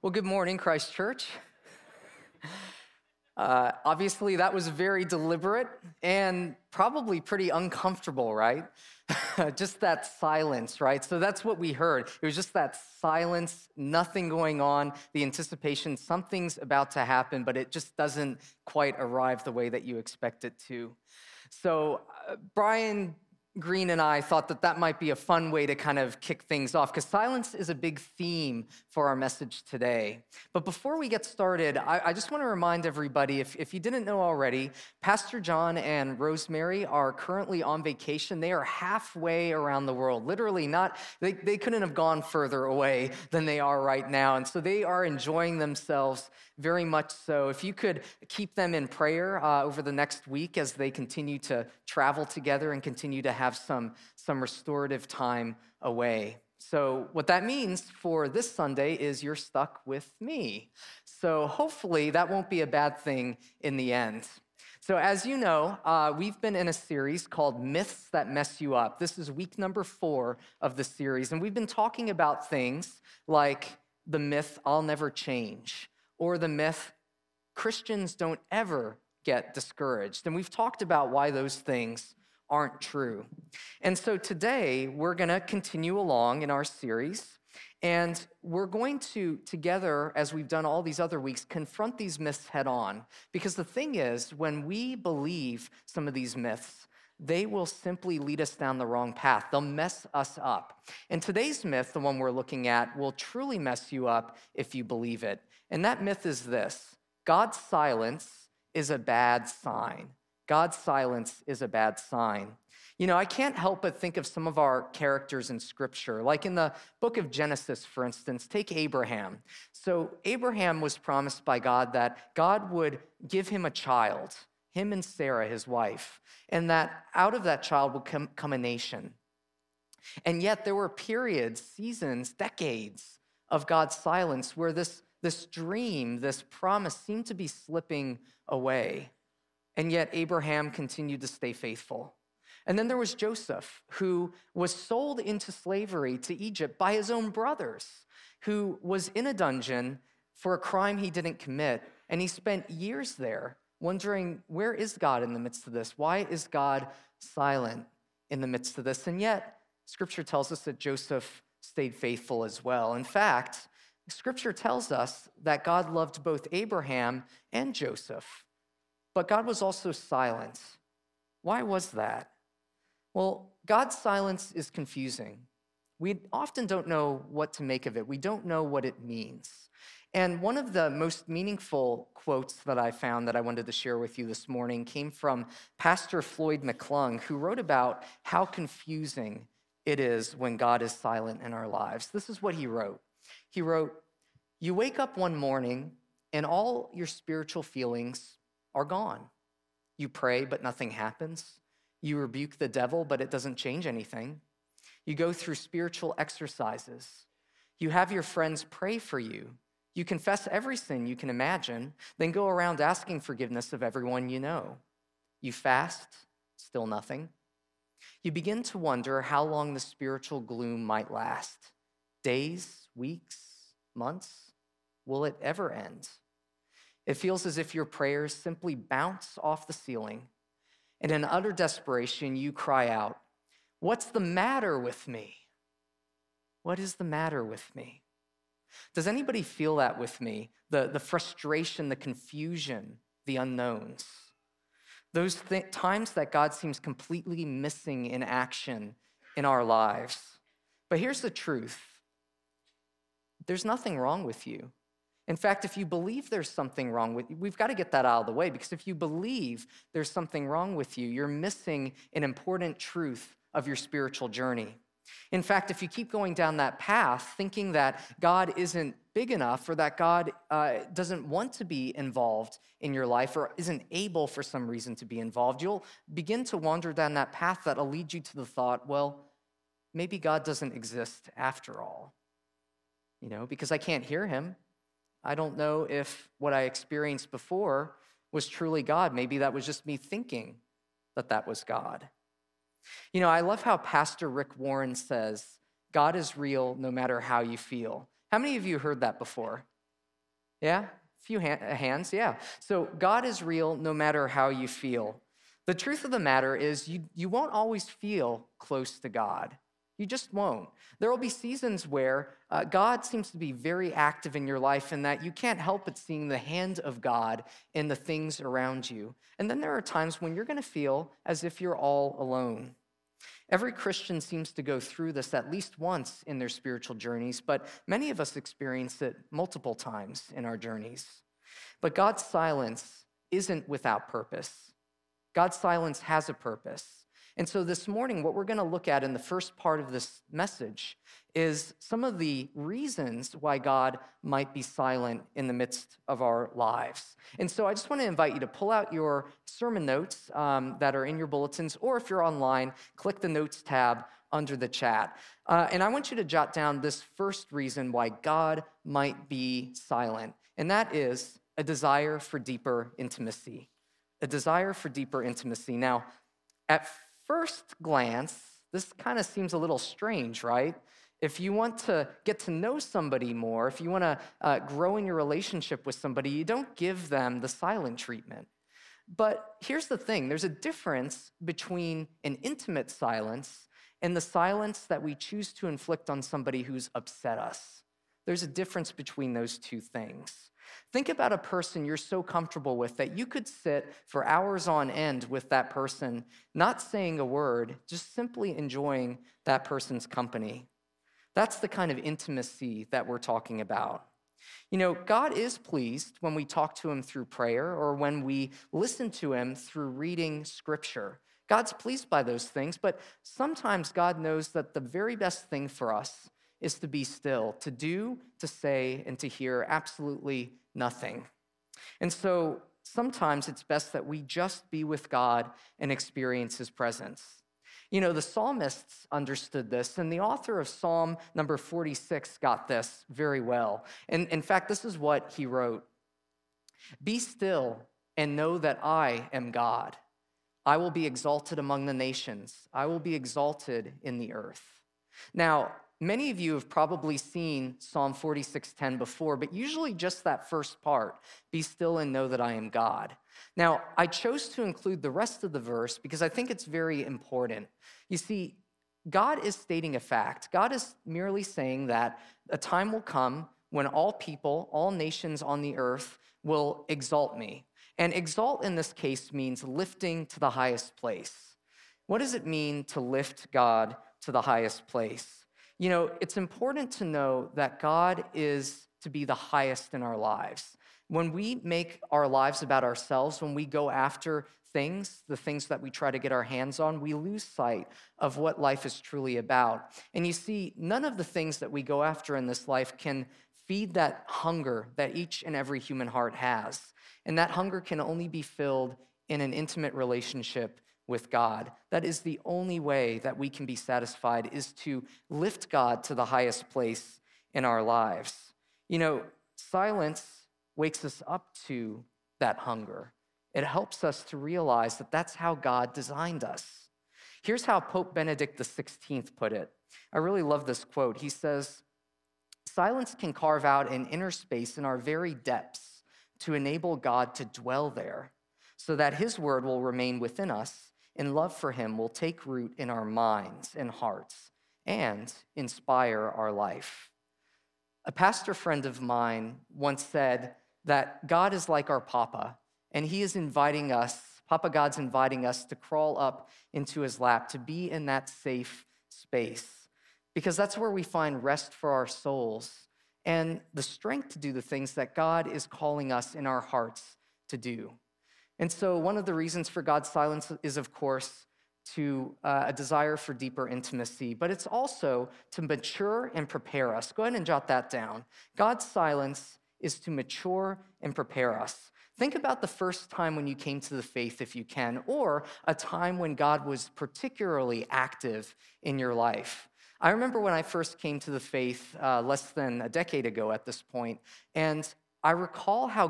Well, good morning, Christ Church. Obviously, that was very deliberate and probably pretty uncomfortable, right? Just that silence, right? So that's what we heard. It was just that silence, nothing going on, the anticipation, something's about to happen, but it just doesn't quite arrive the way that you expect it to. So, Brian Green and I thought that that might be a fun way to kind of kick things off because silence is a big theme for our message today. But before we get started, I just want to remind everybody, if you didn't know already, Pastor John and Rosemary are currently on vacation. They are halfway around the world, literally not, they couldn't have gone further away than they are right now. And so they are enjoying themselves very much so. If you could keep them in prayer over the next week as they continue to travel together and continue to have some restorative time away. So what that means for this Sunday is you're stuck with me. So hopefully that won't be a bad thing in the end. So as you know, we've been in a series called Myths That Mess You Up. This is week number 4 of the series, and we've been talking about things like the myth, I'll never change, or the myth, Christians don't ever get discouraged. And we've talked about why those things aren't true. And so today, we're going to continue along in our series, and we're going to, together, as we've done all these other weeks, confront these myths head on. Because the thing is, when we believe some of these myths, they will simply lead us down the wrong path. They'll mess us up. And today's myth, the one we're looking at, will truly mess you up if you believe it. And that myth is this: God's silence is a bad sign. God's silence is a bad sign. You know, I can't help but think of some of our characters in Scripture. Like in the book of Genesis, for instance, take Abraham. So Abraham was promised by God that God would give him a child, him and Sarah, his wife, and that out of that child would come a nation. And yet there were periods, seasons, decades of God's silence where this dream, this promise seemed to be slipping away. And yet Abraham continued to stay faithful. And then there was Joseph, who was sold into slavery to Egypt by his own brothers, who was in a dungeon for a crime he didn't commit. And he spent years there wondering, where is God in the midst of this? Why is God silent in the midst of this? And yet, Scripture tells us that Joseph stayed faithful as well. In fact, Scripture tells us that God loved both Abraham and Joseph, but God was also silent. Why was that? Well, God's silence is confusing. We often don't know what to make of it. We don't know what it means. And one of the most meaningful quotes that I found that I wanted to share with you this morning came from Pastor Floyd McClung, who wrote about how confusing it is when God is silent in our lives. This is what he wrote. He wrote, "You wake up one morning and all your spiritual feelings are gone. You pray, but nothing happens. You rebuke the devil, but it doesn't change anything. You go through spiritual exercises. You have your friends pray for you. You confess every sin you can imagine, then go around asking forgiveness of everyone you know. You fast, still nothing. You begin to wonder how long the spiritual gloom might last. Days, weeks, months? Will it ever end? It feels as if your prayers simply bounce off the ceiling, and in utter desperation, you cry out, 'What's the matter with me? What is the matter with me?' Does anybody feel that with me? The frustration, the confusion, the unknowns. Those times that God seems completely missing in action in our lives. But here's the truth. There's nothing wrong with you. In fact, if you believe there's something wrong with you, we've got to get that out of the way, because if you believe there's something wrong with you, you're missing an important truth of your spiritual journey. In fact, if you keep going down that path, thinking that God isn't big enough or that God doesn't want to be involved in your life or isn't able for some reason to be involved, you'll begin to wander down that path that'll lead you to the thought, well, maybe God doesn't exist after all, because I can't hear him. I don't know if what I experienced before was truly God. Maybe that was just me thinking that that was God. I love how Pastor Rick Warren says, God is real no matter how you feel. How many of you heard that before? Yeah, a few hands, yeah. So God is real no matter how you feel. The truth of the matter is you won't always feel close to God. You just won't. There will be seasons where God seems to be very active in your life and that you can't help but seeing the hand of God in the things around you. And then there are times when you're going to feel as if you're all alone. Every Christian seems to go through this at least once in their spiritual journeys, but many of us experience it multiple times in our journeys. But God's silence isn't without purpose. God's silence has a purpose. And so this morning, what we're going to look at in the first part of this message is some of the reasons why God might be silent in the midst of our lives. And so I just want to invite you to pull out your sermon notes that are in your bulletins, or if you're online, click the notes tab under the chat. And I want you to jot down this first reason why God might be silent, and that is a desire for deeper intimacy. A desire for deeper intimacy. Now, at first glance, this kind of seems a little strange, right? If you want to get to know somebody more, if you want to grow in your relationship with somebody, you don't give them the silent treatment. But here's the thing, there's a difference between an intimate silence and the silence that we choose to inflict on somebody who's upset us. There's a difference between those two things. Think about a person you're so comfortable with that you could sit for hours on end with that person, not saying a word, just simply enjoying that person's company. That's the kind of intimacy that we're talking about. You know, God is pleased when we talk to him through prayer or when we listen to him through reading scripture. God's pleased by those things, but sometimes God knows that the very best thing for us is to be still, to do, to say, and to hear absolutely nothing. And so sometimes it's best that we just be with God and experience his presence. You know, the psalmists understood this, and the author of Psalm number 46 got this very well. And in fact, this is what he wrote: "Be still and know that I am God. I will be exalted among the nations. I will be exalted in the earth." Now, many of you have probably seen Psalm 46:10 before, but usually just that first part, "Be still and know that I am God." Now, I chose to include the rest of the verse because I think it's very important. You see, God is stating a fact. God is merely saying that a time will come when all people, all nations on the earth will exalt me. And exalt in this case means lifting to the highest place. What does it mean to lift God to the highest place? You know, it's important to know that God is to be the highest in our lives. When we make our lives about ourselves, when we go after things, the things that we try to get our hands on, we lose sight of what life is truly about. And you see, none of the things that we go after in this life can feed that hunger that each and every human heart has. And that hunger can only be filled in an intimate relationship with God. That is the only way that we can be satisfied, is to lift God to the highest place in our lives. You know, silence wakes us up to that hunger. It helps us to realize that that's how God designed us. Here's how Pope Benedict XVI put it. I really love this quote. He says, "Silence can carve out an inner space in our very depths to enable God to dwell there, so that his word will remain within us and love for him will take root in our minds and hearts and inspire our life." A pastor friend of mine once said that God is like our Papa, and he is inviting us, Papa God's inviting us to crawl up into his lap, to be in that safe space, because that's where we find rest for our souls and the strength to do the things that God is calling us in our hearts to do. And so one of the reasons for God's silence is, of course, to a desire for deeper intimacy, but it's also to mature and prepare us. Go ahead and jot that down. God's silence is to mature and prepare us. Think about the first time when you came to the faith, if you can, or a time when God was particularly active in your life. I remember when I first came to the faith less than a decade ago at this point, and I recall how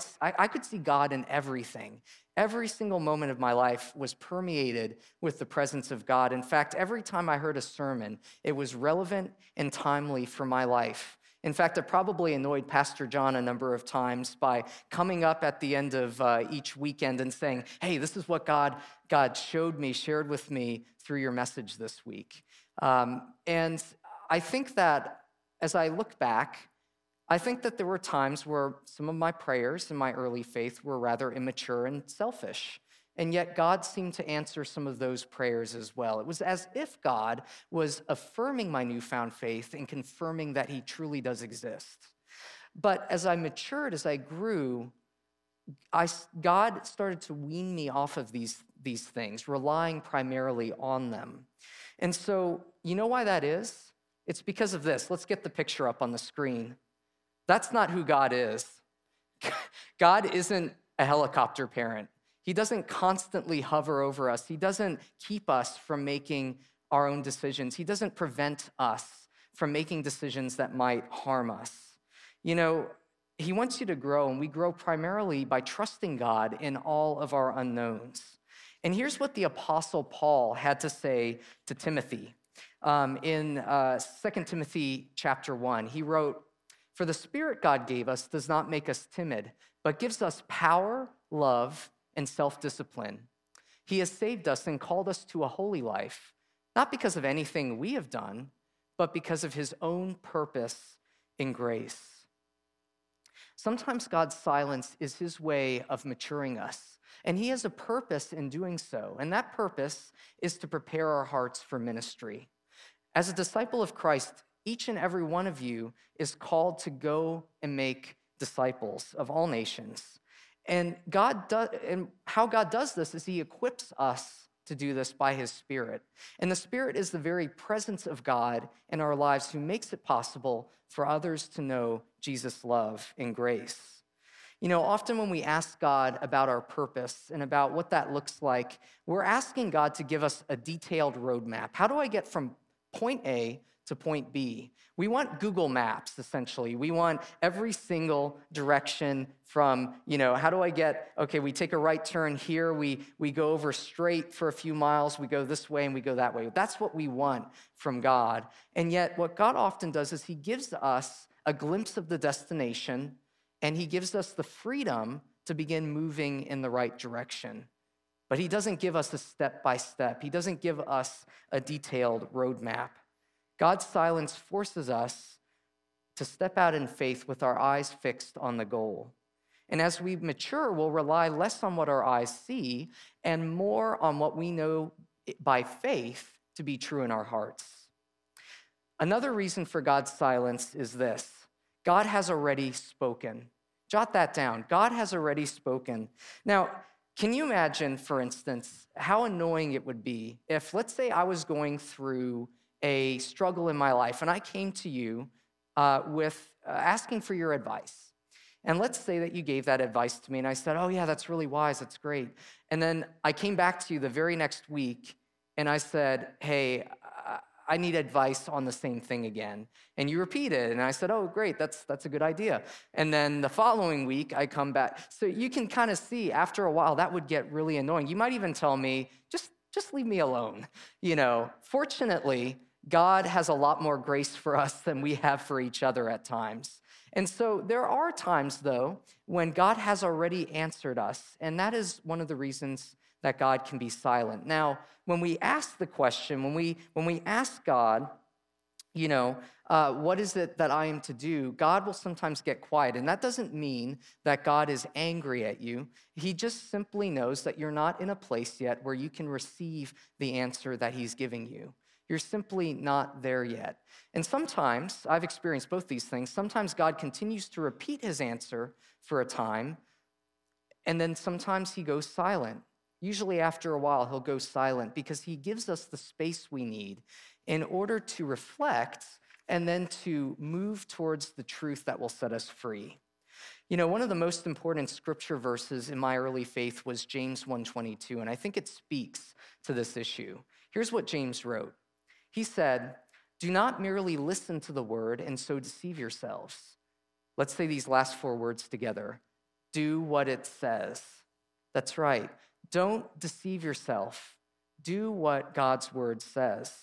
I could see God in everything. Every single moment of my life was permeated with the presence of God. In fact, every time I heard a sermon, it was relevant and timely for my life. In fact, I probably annoyed Pastor John a number of times by coming up at the end of each weekend and saying, hey, this is what God showed me, shared with me through your message this week. And I think that as I look back, I think that there were times where some of my prayers in my early faith were rather immature and selfish. And yet God seemed to answer some of those prayers as well. It was as if God was affirming my newfound faith and confirming that he truly does exist. But as I matured, as I grew, God started to wean me off of these things, relying primarily on them. And so, you know why that is? It's because of this. Let's get the picture up on the screen. That's not who God is. God isn't a helicopter parent. He doesn't constantly hover over us. He doesn't keep us from making our own decisions. He doesn't prevent us from making decisions that might harm us. You know, he wants you to grow, and we grow primarily by trusting God in all of our unknowns. And here's what the Apostle Paul had to say to Timothy. In 2 Timothy chapter 1, he wrote, "For the Spirit God gave us does not make us timid, but gives us power, love, and self-discipline. He has saved us and called us to a holy life, not because of anything we have done, but because of his own purpose in grace." Sometimes God's silence is his way of maturing us, and he has a purpose in doing so, and that purpose is to prepare our hearts for ministry. As a disciple of Christ, each and every one of you is called to go and make disciples of all nations. And how God does this is he equips us to do this by his Spirit. And the Spirit is the very presence of God in our lives who makes it possible for others to know Jesus' love and grace. You know, often when we ask God about our purpose and about what that looks like, we're asking God to give us a detailed roadmap. How do I get from point A to point B? We want Google Maps, essentially. We want every single direction from, how do I get, okay, we take a right turn here, we go over straight for a few miles, we go this way and we go that way. That's what we want from God. And yet what God often does is he gives us a glimpse of the destination, and he gives us the freedom to begin moving in the right direction. But he doesn't give us a step-by-step. He doesn't give us a detailed roadmap. God's silence forces us to step out in faith with our eyes fixed on the goal. And as we mature, we'll rely less on what our eyes see and more on what we know by faith to be true in our hearts. Another reason for God's silence is this: God has already spoken. Jot that down. God has already spoken. Now, can you imagine, for instance, how annoying it would be if, let's say, I was going through a struggle in my life, and I came to you with asking for your advice. And let's say that you gave that advice to me, and I said, oh yeah, that's really wise, that's great. And then I came back to you the very next week, and I said, hey, I need advice on the same thing again. And you repeated, and I said, oh, great, that's a good idea. And then the following week, I come back. So you can kind of see, after a while, that would get really annoying. You might even tell me, just leave me alone. Fortunately, God has a lot more grace for us than we have for each other at times. And so there are times, though, when God has already answered us, and that is one of the reasons that God can be silent. Now, when we ask the question, when we ask God, what is it that I am to do, God will sometimes get quiet. And that doesn't mean that God is angry at you. He just simply knows that you're not in a place yet where you can receive the answer that he's giving you. You're simply not there yet. And sometimes, I've experienced both these things, sometimes God continues to repeat his answer for a time, and then sometimes he goes silent. Usually after a while, he'll go silent because he gives us the space we need in order to reflect and then to move towards the truth that will set us free. One of the most important scripture verses in my early faith was James 1:22, and I think it speaks to this issue. Here's what James wrote. He said, "Do not merely listen to the word and so deceive yourselves." Let's say these last four words together. Do what it says. That's right. Don't deceive yourself. Do what God's word says.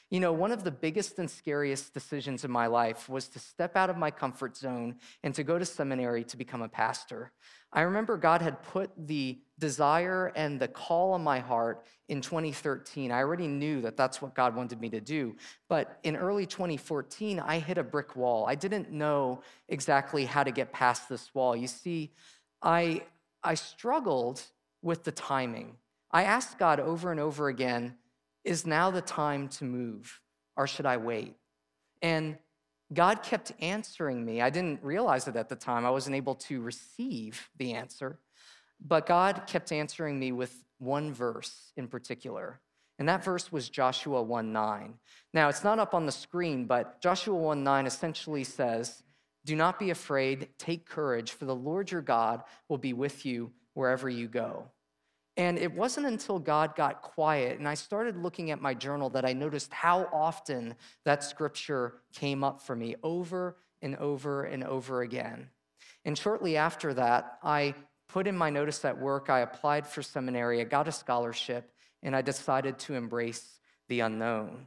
You know, one of the biggest and scariest decisions in my life was to step out of my comfort zone and to go to seminary to become a pastor. I remember God had put the desire and the call on my heart in 2013. I already knew that that's what God wanted me to do. But in early 2014, I hit a brick wall. I didn't know exactly how to get past this wall. You see, I struggled with the timing. I asked God over and over again, is now the time to move, or should I wait? And God kept answering me. I didn't realize it at the time. I wasn't able to receive the answer, but God kept answering me with one verse in particular. And that verse was Joshua 1:9. Now, it's not up on the screen, but Joshua 1:9 essentially says, "Do not be afraid, take courage, for the Lord your God will be with you wherever you go." And it wasn't until God got quiet and I started looking at my journal that I noticed how often that scripture came up for me over and over and over again. And shortly after that, I put in my notice at work, I applied for seminary, I got a scholarship, and I decided to embrace the unknown.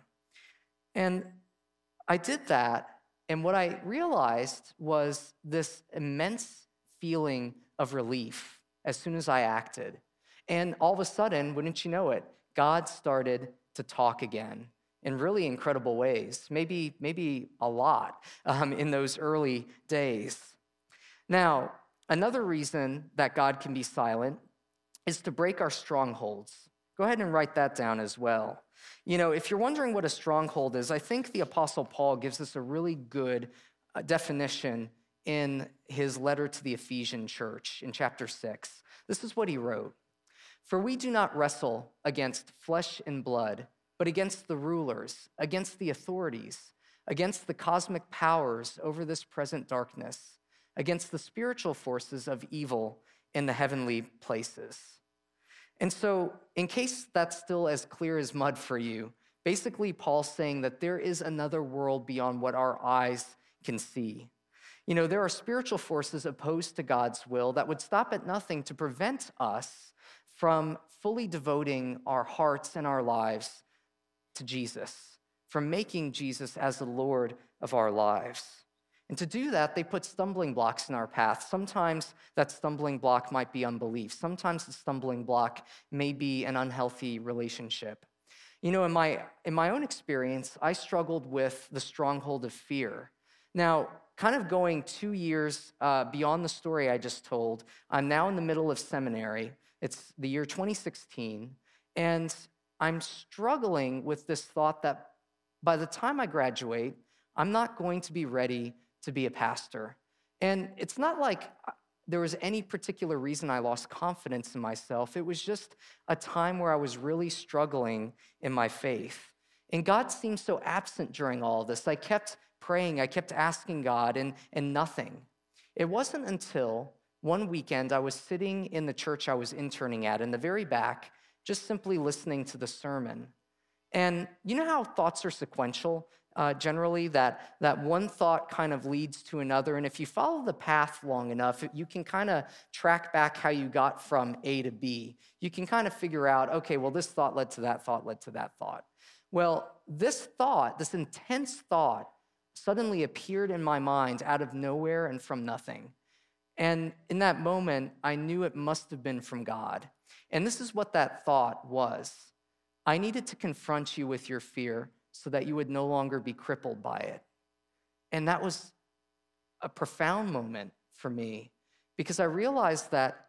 And I did that, and what I realized was this immense feeling of relief as soon as I acted. And all of a sudden, wouldn't you know it, God started to talk again in really incredible ways, maybe a lot in those early days. Now, another reason that God can be silent is to break our strongholds. Go ahead and write that down as well. You know, if you're wondering what a stronghold is, I think the Apostle Paul gives us a really good definition in his letter to the Ephesian church in chapter 6. This is what he wrote. For we do not wrestle against flesh and blood, but against the rulers, against the authorities, against the cosmic powers over this present darkness, against the spiritual forces of evil in the heavenly places. And so, in case that's still as clear as mud for you, basically Paul's saying that there is another world beyond what our eyes can see. You know, there are spiritual forces opposed to God's will that would stop at nothing to prevent us from fully devoting our hearts and our lives to Jesus, from making Jesus as the Lord of our lives. And to do that, they put stumbling blocks in our path. Sometimes that stumbling block might be unbelief. Sometimes the stumbling block may be an unhealthy relationship. You know, in my own experience, I struggled with the stronghold of fear. Now, kind of going 2 years beyond the story I just told, I'm now in the middle of seminary. It's the year 2016, and I'm struggling with this thought that by the time I graduate, I'm not going to be ready to be a pastor. And it's not like there was any particular reason I lost confidence in myself. It was just a time where I was really struggling in my faith. And God seemed so absent during all of this. I kept praying, I kept asking God, and nothing. It wasn't until one weekend I was sitting in the church I was interning at in the very back, just simply listening to the sermon. And you know how thoughts are sequential? Generally, that one thought kind of leads to another. And if you follow the path long enough, you can kind of track back how you got from A to B. You can kind of figure out, okay, well, this thought led to that thought, led to that thought. Well, this thought, this intense thought, suddenly appeared in my mind out of nowhere and from nothing. And in that moment, I knew it must have been from God. And this is what that thought was. I needed to confront you with your fear so that you would no longer be crippled by it. And that was a profound moment for me because I realized that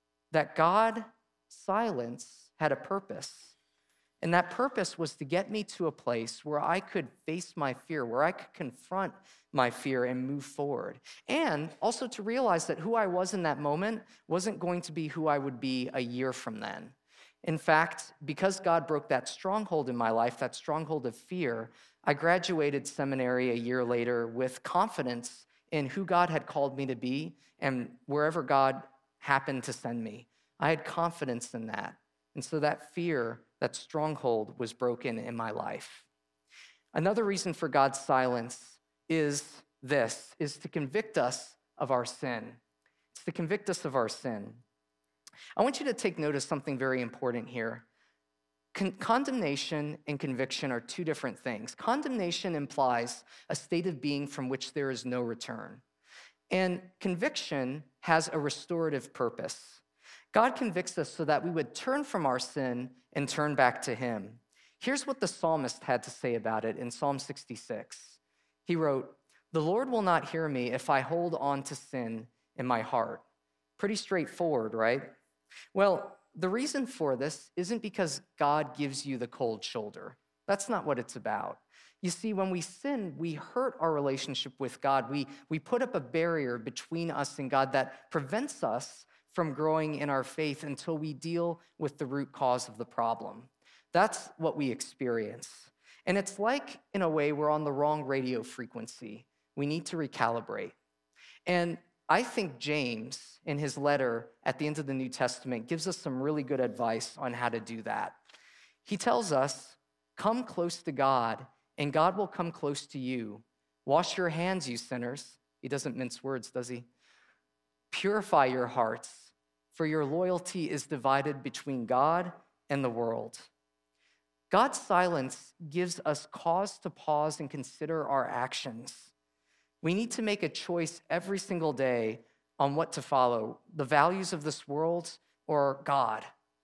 God's silence had a purpose. And that purpose was to get me to a place where I could face my fear, where I could confront my fear and move forward. And also to realize that who I was in that moment wasn't going to be who I would be a year from then. In fact, because God broke that stronghold in my life, that stronghold of fear, I graduated seminary a year later with confidence in who God had called me to be and wherever God happened to send me. I had confidence in that. And so that fear, that stronghold was broken in my life. Another reason for God's silence is to convict us of our sin. It's to convict us of our sin. I want you to take note of something very important here. Condemnation and conviction are two different things. Condemnation implies a state of being from which there is no return. And conviction has a restorative purpose. God convicts us so that we would turn from our sin and turn back to him. Here's what the psalmist had to say about it in Psalm 66. He wrote, "The Lord will not hear me if I hold on to sin in my heart." Pretty straightforward, right? Well, the reason for this isn't because God gives you the cold shoulder. That's not what it's about. You see, when we sin, we hurt our relationship with God. We put up a barrier between us and God that prevents us from growing in our faith until we deal with the root cause of the problem. That's what we experience. And it's like, in a way, we're on the wrong radio frequency. We need to recalibrate. And I think James, in his letter at the end of the New Testament, gives us some really good advice on how to do that. He tells us, "Come close to God, and God will come close to you. Wash your hands, you sinners." He doesn't mince words, does he? "Purify your hearts, for your loyalty is divided between God and the world." God's silence gives us cause to pause and consider our actions. We need to make a choice every single day on what to follow, the values of this world or God.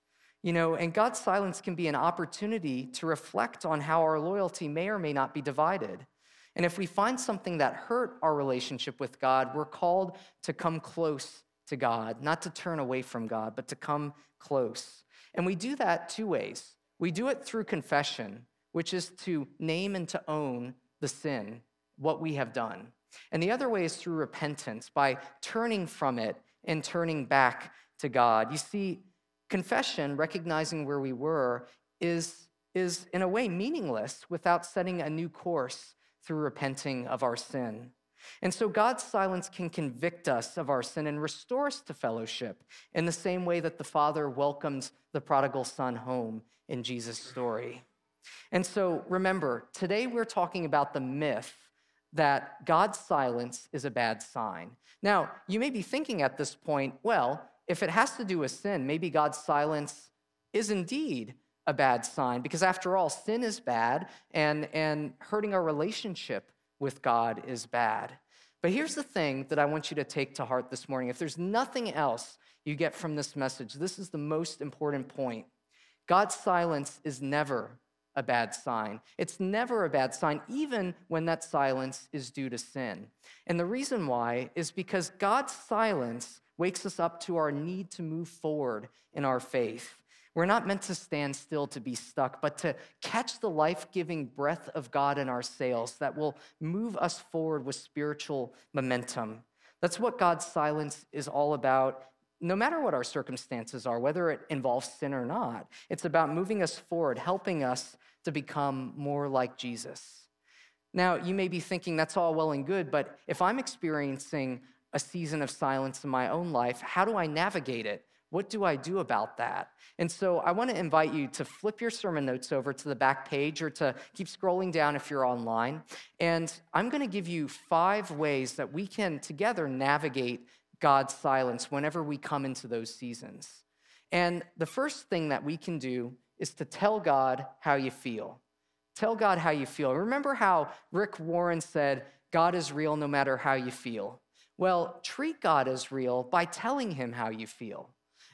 And God's silence can be an opportunity to reflect on how our loyalty may or may not be divided. And if we find something that hurt our relationship with God, we're called to come close to God, not to turn away from God, but to come close. And we do that two ways. We do it through confession, which is to name and to own the sin, what we have done. And the other way is through repentance, by turning from it and turning back to God. You see, confession, recognizing where we were, is in a way meaningless without setting a new course through repenting of our sin. And so God's silence can convict us of our sin and restore us to fellowship in the same way that the Father welcomed the prodigal son home in Jesus' story. And so remember, today we're talking about the myth that God's silence is a bad sign. Now, you may be thinking at this point, well, if it has to do with sin, maybe God's silence is indeed a bad sign, because after all, sin is bad and hurting our relationship with God is bad. But here's the thing that I want you to take to heart this morning. If there's nothing else you get from this message, this is the most important point. God's silence is never a bad sign. It's never a bad sign, even when that silence is due to sin. And the reason why is because God's silence wakes us up to our need to move forward in our faith. We're not meant to stand still to be stuck, but to catch the life-giving breath of God in our sails that will move us forward with spiritual momentum. That's what God's silence is all about, no matter what our circumstances are, whether it involves sin or not. It's about moving us forward, helping us to become more like Jesus. Now, you may be thinking that's all well and good, but if I'm experiencing a season of silence in my own life, how do I navigate it? What do I do about that? And so I want to invite you to flip your sermon notes over to the back page or to keep scrolling down if you're online. And I'm going to give you 5 ways that we can together navigate God's silence whenever we come into those seasons. And the first thing that we can do is to tell God how you feel. Tell God how you feel. Remember how Rick Warren said, God is real no matter how you feel. Well, treat God as real by telling him how you feel.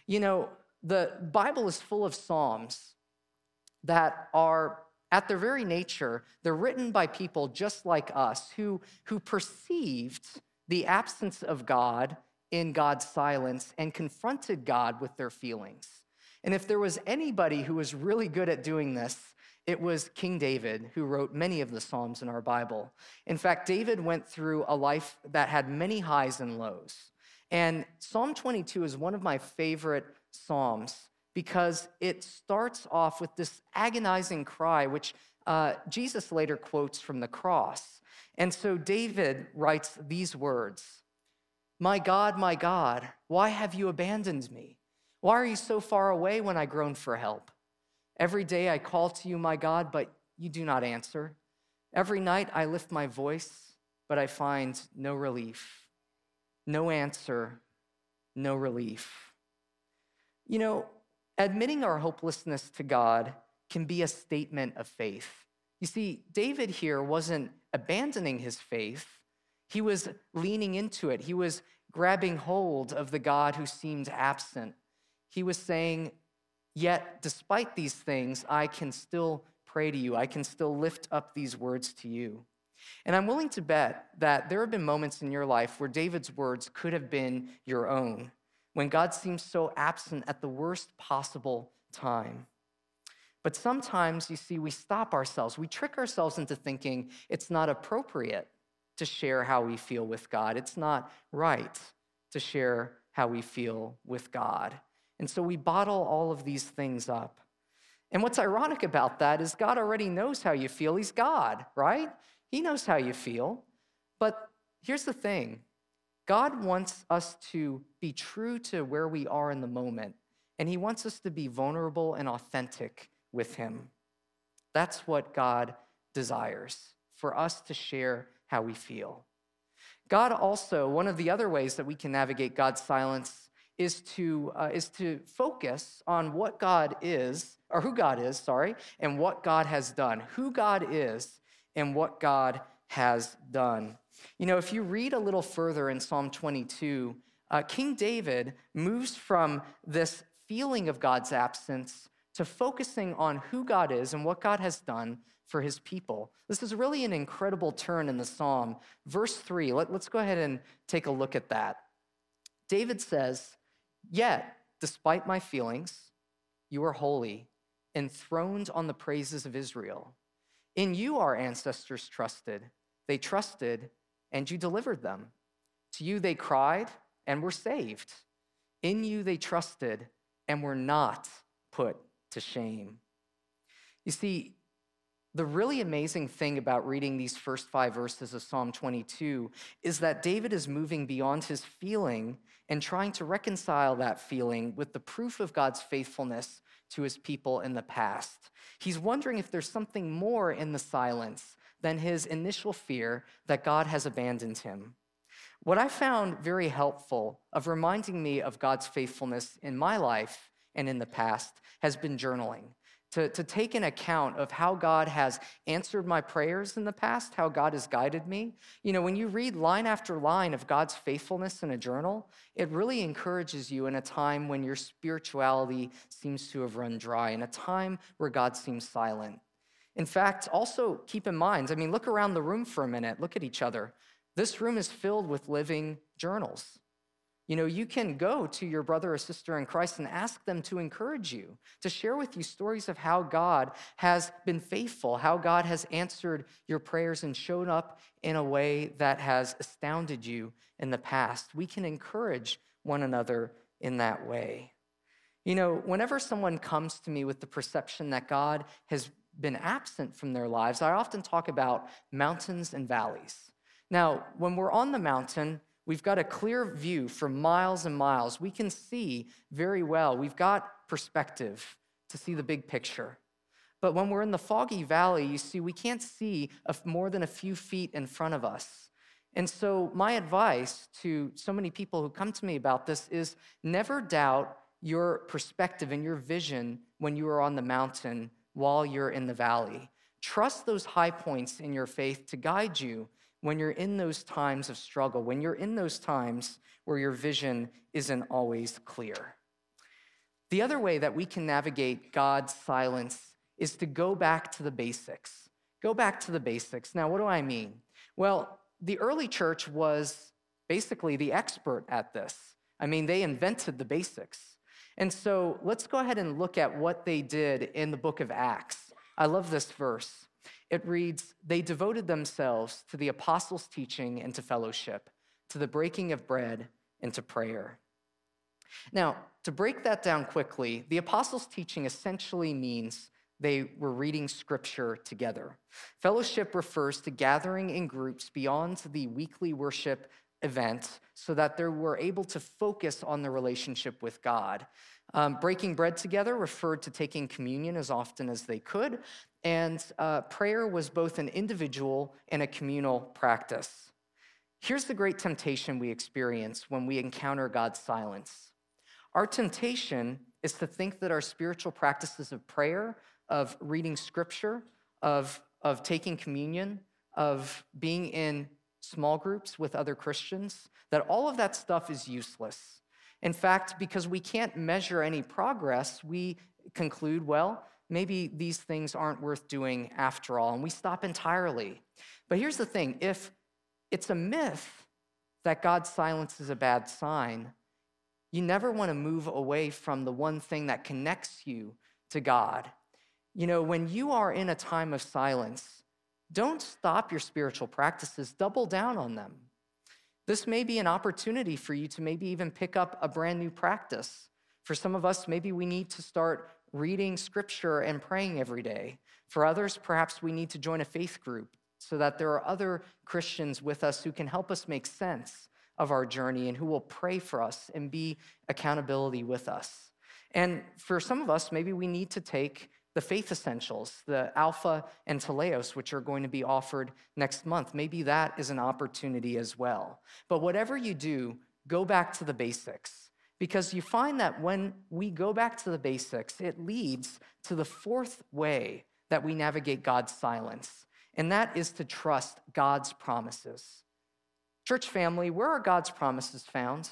The Bible is full of psalms that are, at their very nature, they're written by people just like us who perceived the absence of God in God's silence and confronted God with their feelings. And if there was anybody who was really good at doing this, it was King David, who wrote many of the Psalms in our Bible. In fact, David went through a life that had many highs and lows. And Psalm 22 is one of my favorite Psalms because it starts off with this agonizing cry, which Jesus later quotes from the cross. And so David writes these words, my God, why have you abandoned me? Why are you so far away when I groan for help? Every day I call to you, my God, but you do not answer. Every night I lift my voice, but I find no relief. No answer, no relief. Admitting our hopelessness to God can be a statement of faith. You see, David here wasn't abandoning his faith. He was leaning into it. He was grabbing hold of the God who seemed absent. He was saying, yet despite these things, I can still pray to you. I can still lift up these words to you. And I'm willing to bet that there have been moments in your life where David's words could have been your own, when God seems so absent at the worst possible time. But sometimes, you see, we stop ourselves. We trick ourselves into thinking it's not appropriate to share how we feel with God. It's not right to share how we feel with God. And so we bottle all of these things up. And what's ironic about that is God already knows how you feel. He's God, right? He knows how you feel. But here's the thing. God wants us to be true to where we are in the moment, and he wants us to be vulnerable and authentic with him. That's what God desires, for us to share how we feel. God also, one of the other ways that we can navigate God's silence is to focus on what God is, or who God is, and what God has done. Who God is and what God has done. You know, if you read a little further in Psalm 22, King David moves from this feeling of God's absence to focusing on who God is and what God has done for his people. This is really an incredible turn in the psalm. Verse 3, let's go ahead and take a look at that. David says, "Yet, despite my feelings, you are holy, enthroned on the praises of Israel. In you our ancestors trusted. They trusted, and you delivered them. To you they cried and were saved. In you they trusted and were not put to shame." You see, the really amazing thing about reading these first 5 verses of Psalm 22 is that David is moving beyond his feeling and trying to reconcile that feeling with the proof of God's faithfulness to his people in the past. He's wondering if there's something more in the silence than his initial fear that God has abandoned him. What I found very helpful of reminding me of God's faithfulness in my life and in the past has been journaling. To take an account of how God has answered my prayers in the past, how God has guided me. You know, when you read line after line of God's faithfulness in a journal, it really encourages you in a time when your spirituality seems to have run dry, in a time where God seems silent. In fact, also keep in mind, look around the room for a minute, look at each other. This room is filled with living journals. You know, you can go to your brother or sister in Christ and ask them to encourage you, to share with you stories of how God has been faithful, how God has answered your prayers and shown up in a way that has astounded you in the past. We can encourage one another in that way. You know, whenever someone comes to me with the perception that God has been absent from their lives, I often talk about mountains and valleys. Now, when we're on the mountain, we've got a clear view for miles and miles. We can see very well. We've got perspective to see the big picture. But when we're in the foggy valley, you see, we can't see more than a few feet in front of us. And so my advice to so many people who come to me about this is never doubt your perspective and your vision when you are on the mountain while you're in the valley. Trust those high points in your faith to guide you when you're in those times of struggle, when you're in those times where your vision isn't always clear. The other way that we can navigate God's silence is to go back to the basics. Go back to the basics. Now, what do I mean? Well, the early church was basically the expert at this. They invented the basics. And so let's go ahead and look at what they did in the book of Acts. I love this verse. It reads, "They devoted themselves to the apostles' teaching and to fellowship, to the breaking of bread and to prayer." Now, to break that down quickly, the apostles' teaching essentially means they were reading scripture together. Fellowship refers to gathering in groups beyond the weekly worship event so that they were able to focus on their relationship with God. Breaking bread together referred to taking communion as often as they could, and prayer was both an individual and a communal practice. Here's the great temptation we experience when we encounter God's silence. Our temptation is to think that our spiritual practices of prayer, of reading scripture, of taking communion, of being in small groups with other Christians, that all of that stuff is useless. In fact, because we can't measure any progress, we conclude, well, maybe these things aren't worth doing after all, and we stop entirely. But here's the thing, if it's a myth that God's silence is a bad sign, you never want to move away from the one thing that connects you to God. You know, when you are in a time of silence, don't stop your spiritual practices, double down on them. This may be an opportunity for you to maybe even pick up a brand new practice. For some of us, maybe we need to start reading scripture and praying every day. For others, perhaps we need to join a faith group so that there are other Christians with us who can help us make sense of our journey and who will pray for us and be accountability with us. And for some of us, maybe we need to take the faith essentials, the Alpha and Teleios, which are going to be offered next month. Maybe that is an opportunity as well. But whatever you do, go back to the basics, because you find that when we go back to the basics, it leads to the fourth way that we navigate God's silence, and that is to trust God's promises. Church family, where are God's promises found?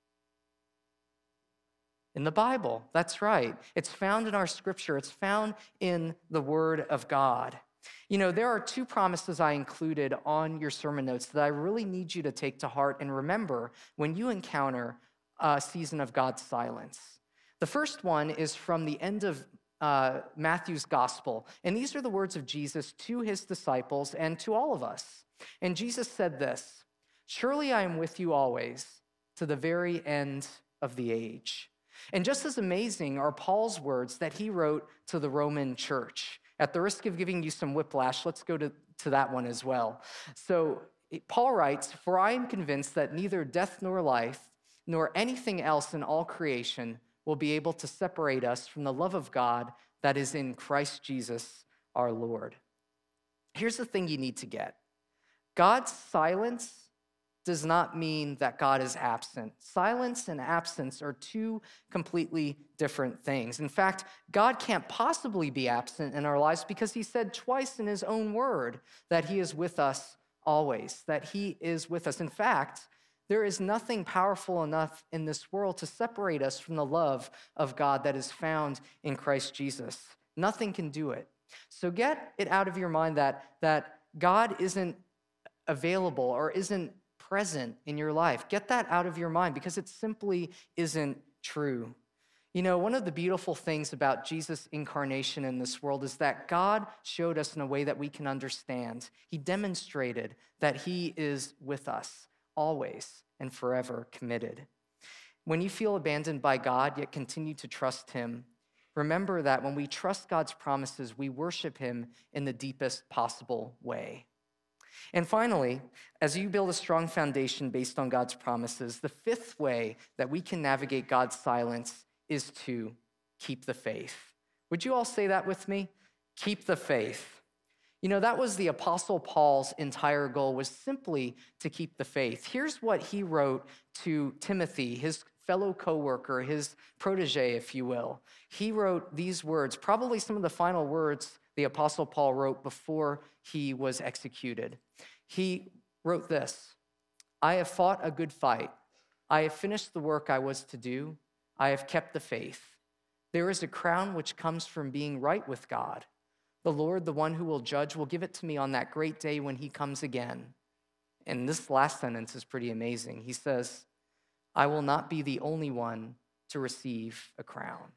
In the Bible, that's right. It's found in our scripture. It's found in the Word of God. You know, there are two promises I included on your sermon notes that I really need you to take to heart and remember when you encounter a season of God's silence. The first one is from the end of Matthew's gospel, and these are the words of Jesus to his disciples and to all of us. And Jesus said this, "Surely I am with you always to the very end of the age." And just as amazing are Paul's words that he wrote to the Roman church. At the risk of giving you some whiplash, let's go to that one as well. So Paul writes, "For I am convinced that neither death nor life, nor anything else in all creation will be able to separate us from the love of God that is in Christ Jesus our Lord." Here's the thing you need to get. God's silence does not mean that God is absent. Silence and absence are two completely different things. In fact, God can't possibly be absent in our lives because he said twice in his own word that he is with us always, that he is with us. In fact, there is nothing powerful enough in this world to separate us from the love of God that is found in Christ Jesus. Nothing can do it. So get it out of your mind that God isn't available or isn't present in your life. Get that out of your mind because it simply isn't true. You know, one of the beautiful things about Jesus' incarnation in this world is that God showed us in a way that we can understand. He demonstrated that he is with us always and forever committed. When you feel abandoned by God yet continue to trust him, remember that when we trust God's promises, we worship him in the deepest possible way. And finally, as you build a strong foundation based on God's promises, the fifth way that we can navigate God's silence is to keep the faith. Would you all say that with me? Keep the faith. You know, that was the Apostle Paul's entire goal, was simply to keep the faith. Here's what he wrote to Timothy, his fellow co-worker, his protege, if you will. He wrote these words, probably some of the final words the Apostle Paul wrote before he was executed. He wrote this, "I have fought a good fight. I have finished the work I was to do. I have kept the faith. There is a crown which comes from being right with God. The Lord, the one who will judge, will give it to me on that great day when he comes again." And this last sentence is pretty amazing. He says, "I will not be the only one to receive a crown."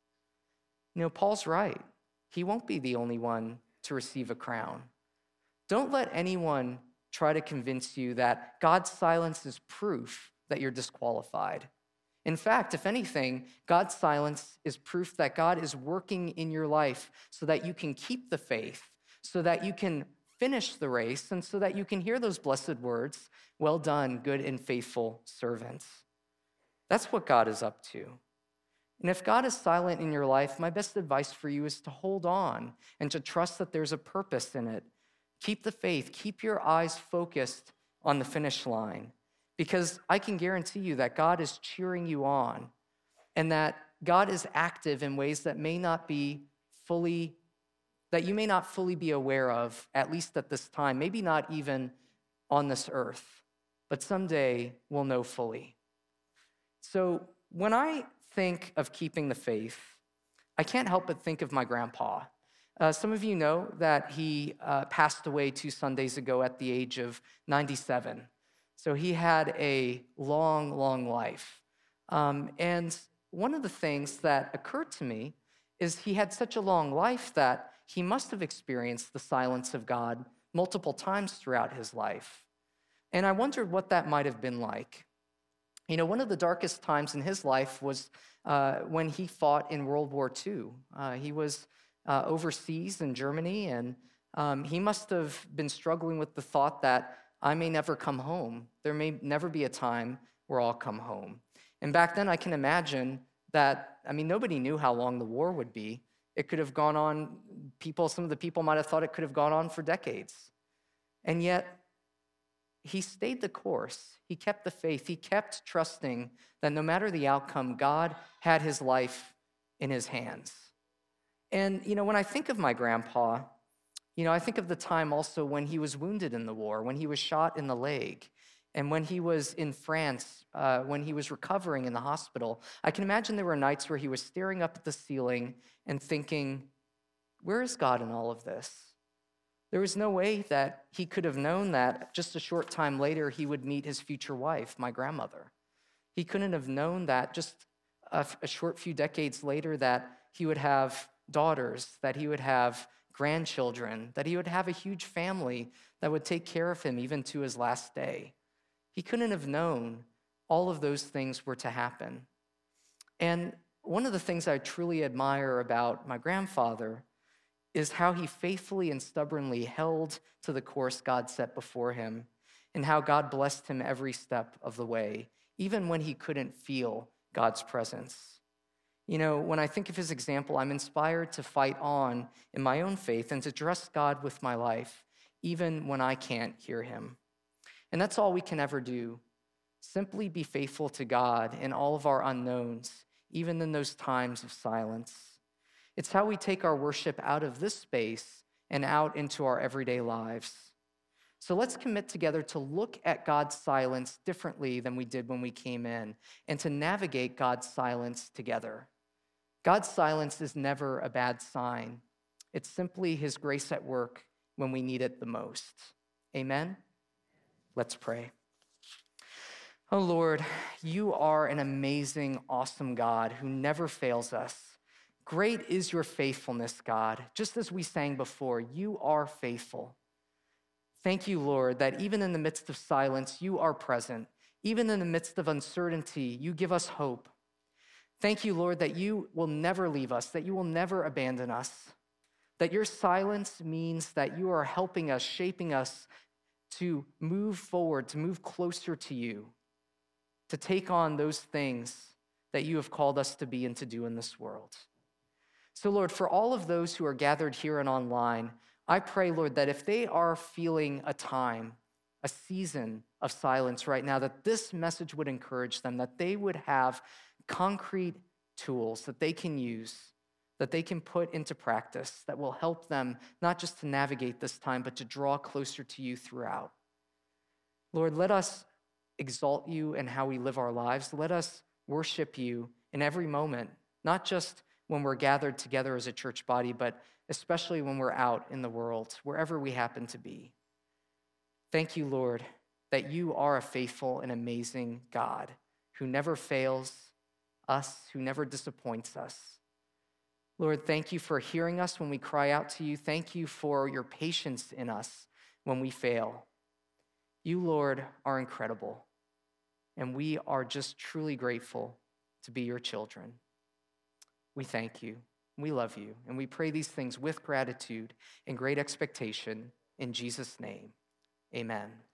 You know, Paul's right. He won't be the only one to receive a crown. Don't let anyone try to convince you that God's silence is proof that you're disqualified. In fact, if anything, God's silence is proof that God is working in your life so that you can keep the faith, so that you can finish the race, and so that you can hear those blessed words, "Well done, good and faithful servant." That's what God is up to. And if God is silent in your life, my best advice for you is to hold on and to trust that there's a purpose in it. Keep the faith. Keep your eyes focused on the finish line, because I can guarantee you that God is cheering you on and that God is active in ways that may not be fully that you may not fully be aware of, at least at this time, maybe not even on this earth, but someday we'll know fully. So when I think of keeping the faith, I can't help but think of my grandpa. Some of you know that he passed away 2 Sundays ago at the age of 97. So he had a long, long life. And one of the things that occurred to me is he had such a long life that he must have experienced the silence of God multiple times throughout his life. And I wondered what that might have been like. You know, one of the darkest times in his life was when he fought in World War II. He was overseas in Germany, and he must have been struggling with the thought that I may never come home. There may never be a time where I'll come home. And back then, I can imagine that, nobody knew how long the war would be. It could have gone on, some of the people might have thought it could have gone on for decades. And yet, he stayed the course. He kept the faith. He kept trusting that no matter the outcome, God had his life in his hands. And, when I think of my grandpa, I think of the time also when he was wounded in the war, when he was shot in the leg, and when he was in France, when he was recovering in the hospital. I can imagine there were nights where he was staring up at the ceiling and thinking, where is God in all of this? There was no way that he could have known that just a short time later he would meet his future wife, my grandmother. He couldn't have known that just a short few decades later that he would have daughters, that he would have grandchildren, that he would have a huge family that would take care of him even to his last day. He couldn't have known all of those things were to happen. And one of the things I truly admire about my grandfather is how he faithfully and stubbornly held to the course God set before him, and how God blessed him every step of the way, even when he couldn't feel God's presence. When I think of his example, I'm inspired to fight on in my own faith and to trust God with my life, even when I can't hear him. And that's all we can ever do. Simply be faithful to God in all of our unknowns, even in those times of silence. It's how we take our worship out of this space and out into our everyday lives. So let's commit together to look at God's silence differently than we did when we came in, and to navigate God's silence together. God's silence is never a bad sign. It's simply his grace at work when we need it the most. Amen? Let's pray. Oh Lord, you are an amazing, awesome God who never fails us. Great is your faithfulness, God. Just as we sang before, you are faithful. Thank you, Lord, that even in the midst of silence, you are present. Even in the midst of uncertainty, you give us hope. Thank you, Lord, that you will never leave us, that you will never abandon us, that your silence means that you are helping us, shaping us to move forward, to move closer to you, to take on those things that you have called us to be and to do in this world. So, Lord, for all of those who are gathered here and online, I pray, Lord, that if they are feeling a time, a season of silence right now, that this message would encourage them, that they would have concrete tools that they can use, that they can put into practice, that will help them not just to navigate this time, but to draw closer to you throughout. Lord, let us exalt you in how we live our lives. Let us worship you in every moment, not just when we're gathered together as a church body, but especially when we're out in the world, wherever we happen to be. Thank you, Lord, that you are a faithful and amazing God who never fails us, who never disappoints us. Lord, thank you for hearing us when we cry out to you. Thank you for your patience in us when we fail. You, Lord, are incredible, and we are just truly grateful to be your children. We thank you, we love you, and we pray these things with gratitude and great expectation in Jesus' name. Amen.